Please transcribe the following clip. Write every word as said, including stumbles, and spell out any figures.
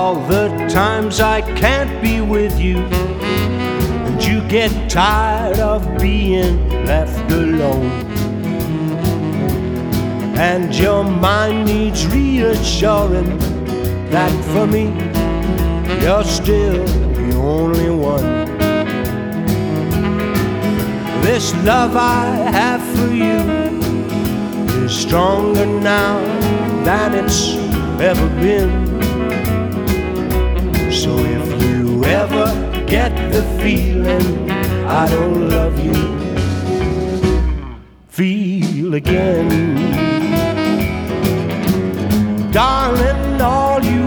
all the times I can't be with you, and you get tired of being left alone, and your mind needs reassuring that for me you're still the only one. This love I have for you is stronger now than it's ever been. So if you ever get the feeling I don't love you, feel again. Darling, all you